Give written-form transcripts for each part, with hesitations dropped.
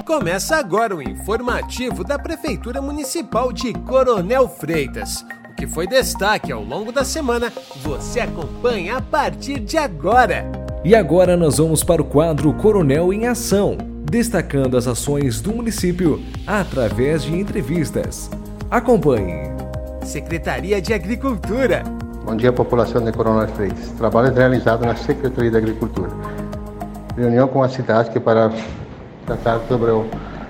Começa agora o informativo da Prefeitura Municipal de Coronel Freitas. O que foi destaque ao longo da semana, você acompanha a partir de agora. E agora nós vamos para o quadro Coronel em Ação, destacando as ações do município através de entrevistas. Acompanhe. Secretaria de Agricultura. Bom dia, população de Coronel Freitas. Trabalho realizado na Secretaria de Agricultura. Reunião com a cidade para tratar sobre o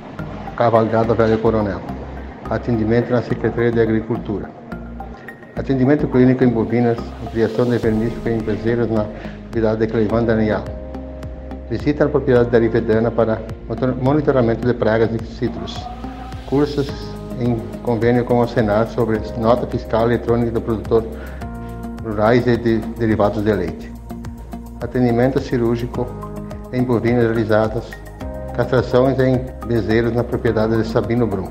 Cavalgada Velho Coronel. Atendimento na Secretaria de Agricultura. Atendimento clínico em bovinas, ampliação de vermífuga em bezerros na propriedade de Cleivan Daniel. Visita na propriedade da Rivedana para monitoramento de pragas de citros. Cursos em convênio com o Senado sobre nota fiscal eletrônica do produtor rurais e de derivados de leite. Atendimento cirúrgico em bovinas realizadas. Castrações em bezerros na propriedade de Sabino Brum.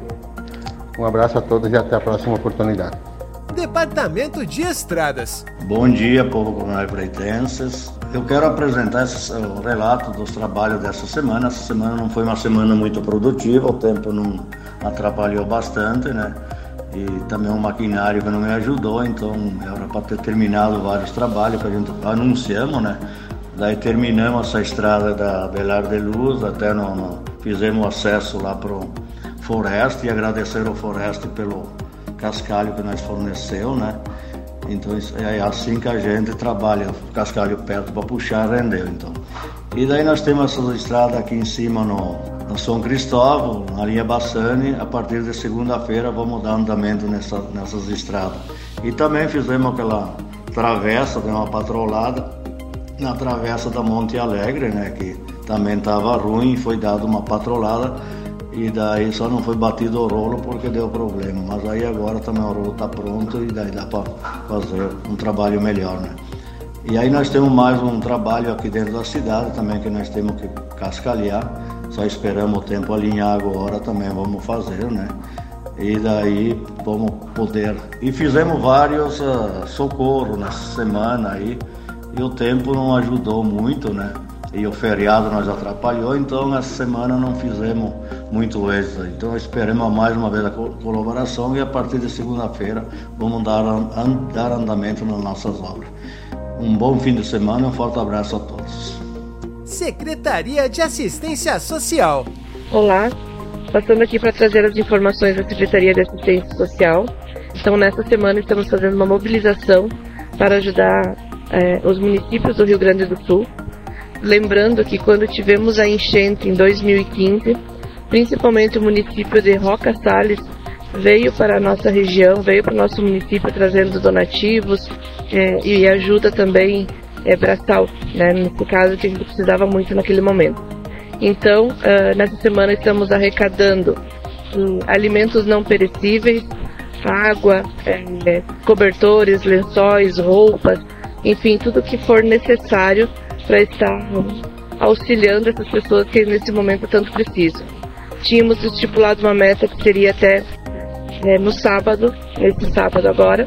Um abraço a todos e até a próxima oportunidade. Departamento de Estradas. Bom dia, povo coronel freitenses. Eu quero apresentar o relato dos trabalhos dessa semana. Essa semana não foi uma semana muito produtiva, o tempo não atrapalhou bastante, né? E também um maquinário que não me ajudou, então era para ter terminado vários trabalhos que a gente anunciamos, né? Daí terminamos essa estrada da Belar de Luz, até fizemos acesso lá para o Foreste e agradecer ao Foreste pelo cascalho que nós forneceu, né? Então é assim que a gente trabalha, o cascalho perto para puxar rendeu, então. E daí nós temos essa estrada aqui em cima no São Cristóvão, na linha Bassani. A partir de segunda-feira vamos dar andamento nessas estradas. E também fizemos aquela travessa, deu uma patrolada na travessa da Monte Alegre, né, que também estava ruim, foi dada uma patrolada e daí só não foi batido o rolo porque deu problema, mas aí agora também o rolo está pronto e daí dá para fazer um trabalho melhor, né. E aí nós temos mais um trabalho aqui dentro da cidade também que nós temos que cascalhar, só esperamos o tempo alinhar agora, também vamos fazer, né. E daí vamos poder, e fizemos vários socorros nessa semana aí, e o tempo não ajudou muito, né? E o feriado nos atrapalhou, então essa semana não fizemos muito êxito. Então esperamos mais uma vez a colaboração e a partir de segunda-feira vamos dar andamento nas nossas obras. Um bom fim de semana e um forte abraço a todos. Secretaria de Assistência Social. Olá, passando aqui para trazer as informações da Secretaria de Assistência Social. Então nessa semana estamos fazendo uma mobilização para ajudar os municípios do Rio Grande do Sul. Lembrando que quando tivemos a enchente em 2015, principalmente o município de Roca Salles veio para a nossa região, veio para o nosso município trazendo donativos e ajuda também braçal, né, nesse caso que a gente precisava muito naquele momento. Então, nessa semana estamos arrecadando alimentos não perecíveis, água, cobertores, lençóis, roupas, enfim, tudo que for necessário para estar auxiliando essas pessoas que nesse momento tanto precisam. Tínhamos estipulado uma meta que seria até no sábado, esse sábado agora,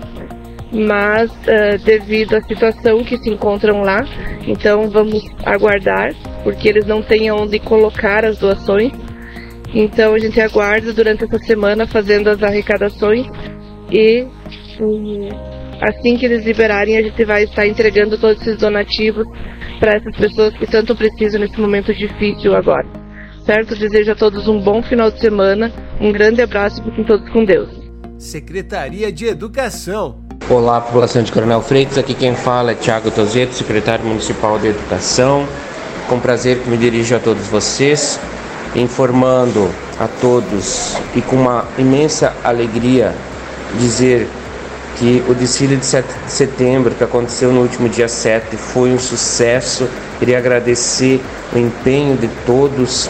mas devido à situação que se encontram lá, então vamos aguardar, porque eles não têm onde colocar as doações, então a gente aguarda durante essa semana fazendo as arrecadações e assim que eles liberarem, a gente vai estar entregando todos esses donativos para essas pessoas que tanto precisam nesse momento difícil agora. Certo? Desejo a todos um bom final de semana, um grande abraço e fiquem todos com Deus. Secretaria de Educação. Olá, população de Coronel Freitas, aqui quem fala é Thiago Tozeto, secretário municipal de Educação. Com prazer que me dirijo a todos vocês, informando a todos e com uma imensa alegria dizer que o desfile de 7 de setembro, que aconteceu no último dia 7, foi um sucesso. Queria agradecer o empenho de todas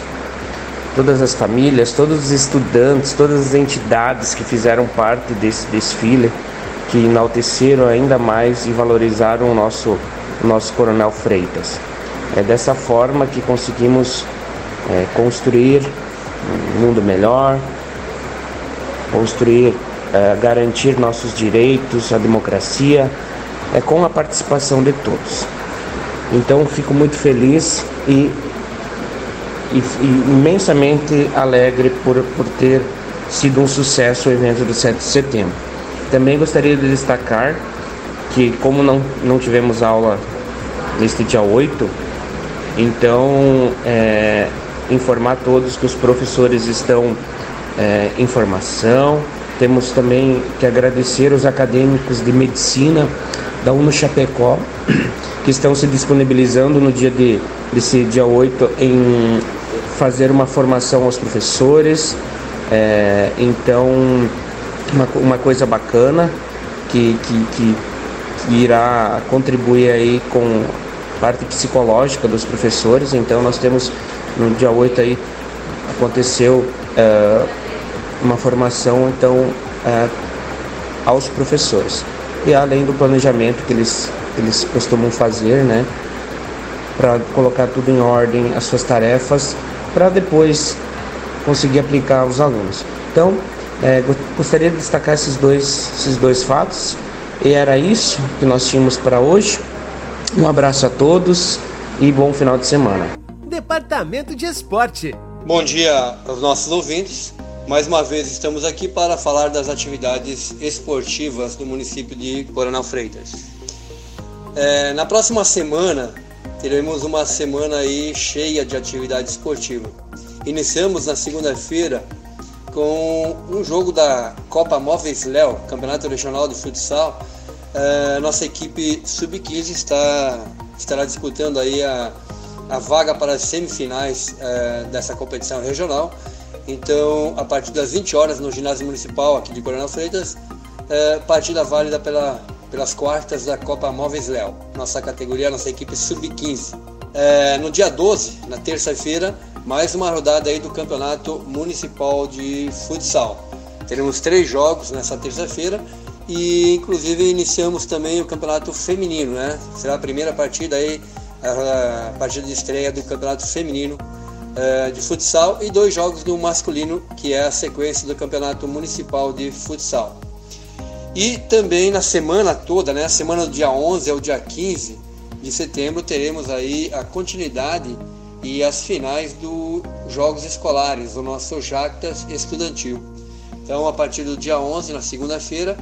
as famílias, todos os estudantes, todas as entidades que fizeram parte desse desfile, que enalteceram ainda mais e valorizaram o nosso Coronel Freitas. É dessa forma que conseguimos construir um mundo melhor, garantir nossos direitos, a democracia, com a participação de todos. Então fico muito feliz e imensamente alegre por ter sido um sucesso o evento do 7 de setembro. Também gostaria de destacar que, como não tivemos aula neste dia 8, então informar a todos que os professores estão em formação. Temos também que agradecer os acadêmicos de medicina da UNO Chapecó, que estão se disponibilizando no dia desse dia 8 em fazer uma formação aos professores. Então, uma coisa bacana que irá contribuir aí com a parte psicológica dos professores. Então, nós temos no dia 8 aí, aconteceu uma formação então aos professores, e além do planejamento que eles costumam fazer, né, para colocar tudo em ordem, as suas tarefas, para depois conseguir aplicar aos alunos. Então, gostaria de destacar esses dois fatos, e era isso que nós tínhamos para hoje. Um abraço a todos e bom final de semana. Departamento de Esporte. Bom dia aos nossos ouvintes. Mais uma vez estamos aqui para falar das atividades esportivas do município de Coronel Freitas. Na próxima semana teremos uma semana aí cheia de atividade esportiva. Iniciamos na segunda-feira com um jogo da Copa Móveis Léo, Campeonato Regional de Futsal. Nossa equipe Sub-15 estará disputando aí a vaga para as semifinais dessa competição regional. Então, a partir das 20 horas no ginásio municipal aqui de Coronel Freitas, partida válida pelas quartas da Copa Móveis Léo, nossa categoria, nossa equipe Sub-15. No dia 12, na terça-feira, mais uma rodada aí do Campeonato Municipal de Futsal. Teremos 3 jogos nessa terça-feira e, inclusive, iniciamos também o Campeonato Feminino, né? Será a primeira partida aí, a partida de estreia do Campeonato Feminino de futsal, e 2 jogos no masculino, que é a sequência do Campeonato Municipal de Futsal. E também na semana toda, né, a semana do dia 11 ao dia 15 de setembro, teremos aí a continuidade e as finais dos Jogos Escolares, do nosso Jactas Estudantil. Então, a partir do dia 11, na segunda-feira,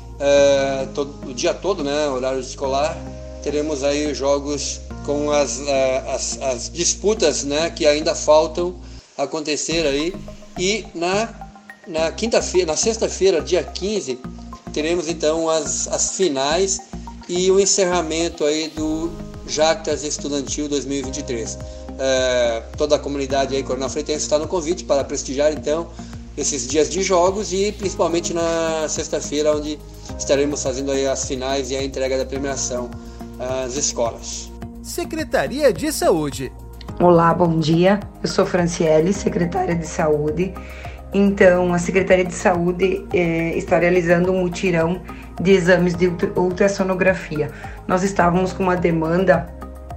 o dia todo, né, horário escolar, teremos aí os jogos com as disputas, né, que ainda faltam acontecer aí. E na quinta-feira, na sexta-feira, dia 15, teremos então as finais e o encerramento aí do Jactas Estudantil 2023. Toda a comunidade aí Coronel Freitas está no convite para prestigiar então esses dias de jogos, e principalmente na sexta-feira, onde estaremos fazendo aí as finais e a entrega da premiação às escolas. Secretaria de Saúde. Olá, bom dia. Eu sou Franciele, secretária de Saúde. Então, a Secretaria de Saúde está realizando um mutirão de exames de ultrassonografia. Nós estávamos com uma demanda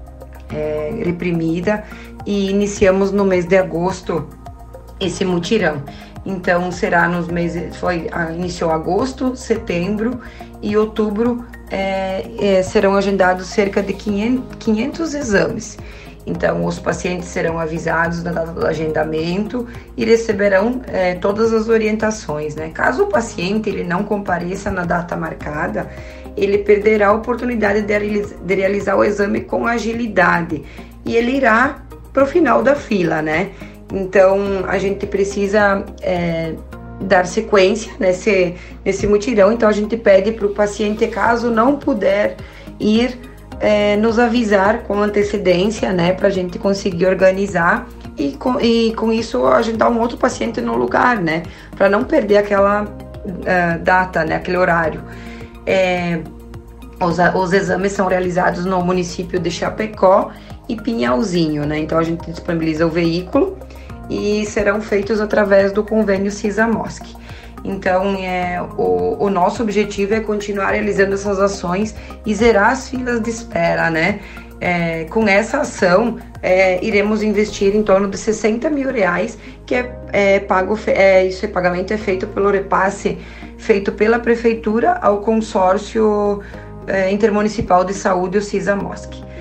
reprimida e iniciamos no mês de agosto esse mutirão. Então, será nos meses, iniciou agosto, setembro e outubro, serão agendados cerca de 500 exames. Então, os pacientes serão avisados na data do agendamento e receberão todas as orientações, né? Caso o paciente ele não compareça na data marcada, ele perderá a oportunidade de realizar o exame com agilidade e ele irá para o final da fila, né? Então, a gente precisa dar sequência nesse mutirão. Então, a gente pede para o paciente, caso não puder ir, nos avisar com antecedência, né, para a gente conseguir organizar e com isso agendar um outro paciente no lugar, né, para não perder aquela data, né, aquele horário. Os exames são realizados no município de Chapecó e Pinhalzinho, né, então a gente disponibiliza o veículo e serão feitos através do convênio CISA-MOSC. Então, o nosso objetivo é continuar realizando essas ações e zerar as filas de espera, né? Com essa ação, iremos investir em torno de R$60 mil, que esse pagamento é feito pelo repasse feito pela Prefeitura ao Consórcio Intermunicipal de Saúde, o CISA-MOSC.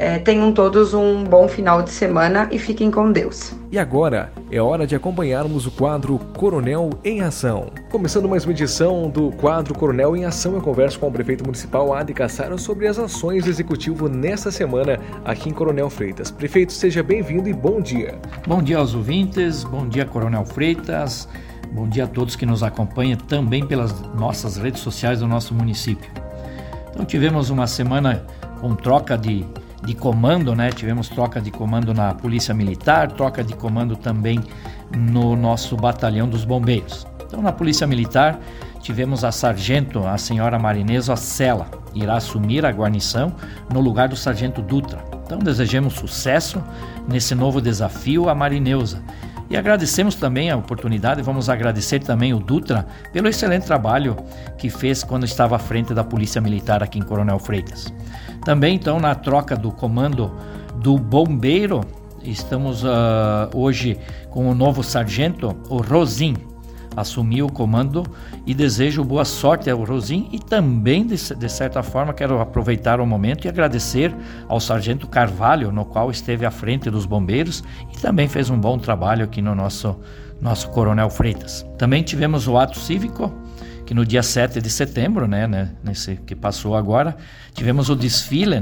Tenham todos um bom final de semana e fiquem com Deus. E agora é hora de acompanharmos o quadro Coronel em Ação. Começando mais uma edição do quadro Coronel em Ação, eu converso com o prefeito municipal Adi Cassaro sobre as ações do executivo nesta semana aqui em Coronel Freitas. Prefeito, seja bem-vindo e bom dia. Bom dia aos ouvintes, bom dia Coronel Freitas, bom dia a todos que nos acompanham também pelas nossas redes sociais do nosso município. Então tivemos uma semana com troca de comando, né? Tivemos troca de comando na Polícia Militar, troca de comando também no nosso batalhão dos bombeiros. Então na Polícia Militar tivemos a sargento, a senhora Marinesa Sela, irá assumir a guarnição no lugar do sargento Dutra. Então desejamos sucesso nesse novo desafio à Marineusa. E agradecemos também a oportunidade, vamos agradecer também o Dutra pelo excelente trabalho que fez quando estava à frente da Polícia Militar aqui em Coronel Freitas. Também, então, na troca do comando do bombeiro, estamos hoje com o novo sargento, o Rosim, assumiu o comando e desejo boa sorte ao Rosim e também, de certa forma, quero aproveitar o momento e agradecer ao sargento Carvalho, no qual esteve à frente dos bombeiros e também fez um bom trabalho aqui no nosso Coronel Freitas. Também tivemos o ato cívico, que no dia 7 de setembro, nesse que passou agora, tivemos o desfile,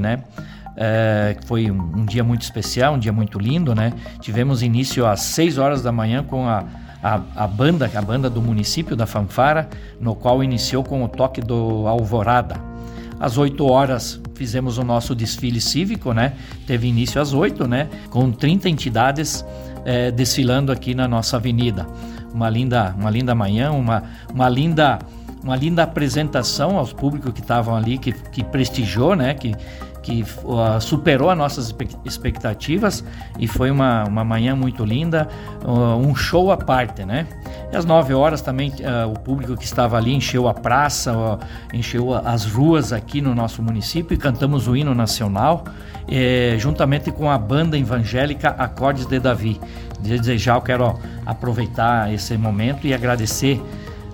que foi um dia muito especial, um dia muito lindo, Tivemos início às 6 horas da manhã com a banda do município da Fanfara, no qual iniciou com o toque do Alvorada. Às 8 horas fizemos o nosso desfile cívico, Teve início às 8, com 30 entidades desfilando aqui na nossa avenida. Uma linda manhã, uma linda apresentação aos públicos que estavam ali, que prestigiou, que superou as nossas expectativas e foi uma manhã muito linda, um show à parte, E às 9 horas também o público que estava ali encheu a praça, encheu as ruas aqui no nosso município e cantamos o hino nacional, juntamente com a banda evangélica Acordes de Davi. Desde já eu quero aproveitar esse momento e agradecer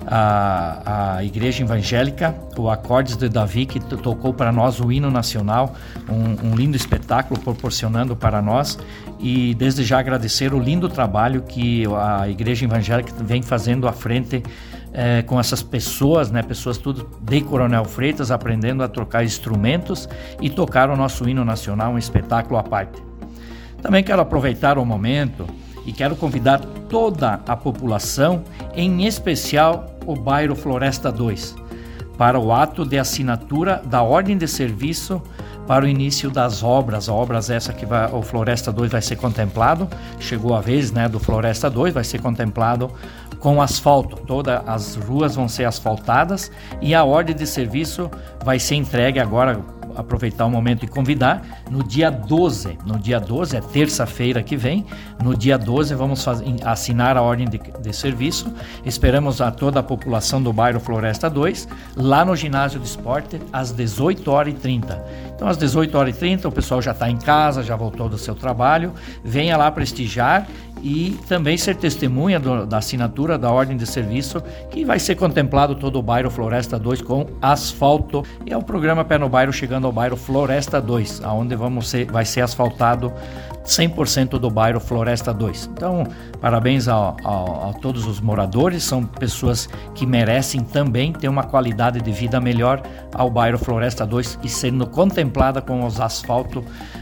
a Igreja Evangélica, o Acordes de Davi, que tocou para nós o hino nacional, um lindo espetáculo proporcionando para nós, e desde já agradecer o lindo trabalho que a Igreja Evangélica vem fazendo à frente com essas pessoas, pessoas tudo de Coronel Freitas, aprendendo a tocar instrumentos e tocar o nosso hino nacional, um espetáculo à parte. Também quero aproveitar o momento e quero convidar toda a população, em especial o bairro Floresta 2, para o ato de assinatura da ordem de serviço para o início das obras. Obras essa que o Floresta 2 vai ser contemplado, chegou a vez do Floresta 2, vai ser contemplado com asfalto. Todas as ruas vão ser asfaltadas e a ordem de serviço vai ser entregue agora, aproveitar o momento e convidar, no dia 12, é terça-feira que vem, no dia 12 vamos assinar a ordem de serviço, esperamos a toda a população do bairro Floresta 2, lá no ginásio de esporte, às 18h30. Então às 18h30 o pessoal já está em casa, já voltou do seu trabalho, venha lá prestigiar e também ser testemunha da assinatura da ordem de serviço, que vai ser contemplado todo o bairro Floresta 2 com asfalto. E é o programa Pé no Bairro chegando ao bairro Floresta 2, onde vai ser asfaltado 100% do bairro Floresta 2. Então, parabéns a todos os moradores, são pessoas que merecem também ter uma qualidade de vida melhor ao bairro Floresta 2 e sendo contemplada com os asfaltos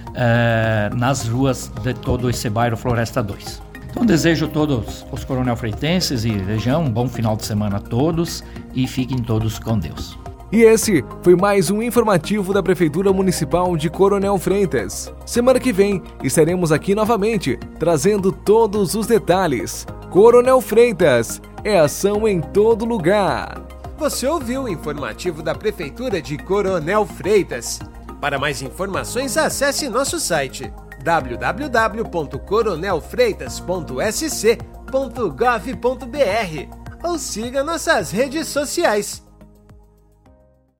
nas ruas de todo esse bairro Floresta 2. Então desejo a todos os Coronel Freitenses e região um bom final de semana a todos e fiquem todos com Deus. E esse foi mais um informativo da Prefeitura Municipal de Coronel Freitas. Semana que vem estaremos aqui novamente, trazendo todos os detalhes. Coronel Freitas, é ação em todo lugar. Você ouviu o informativo da Prefeitura de Coronel Freitas. Para mais informações, acesse nosso site www.coronelfreitas.sc.gov.br ou siga nossas redes sociais.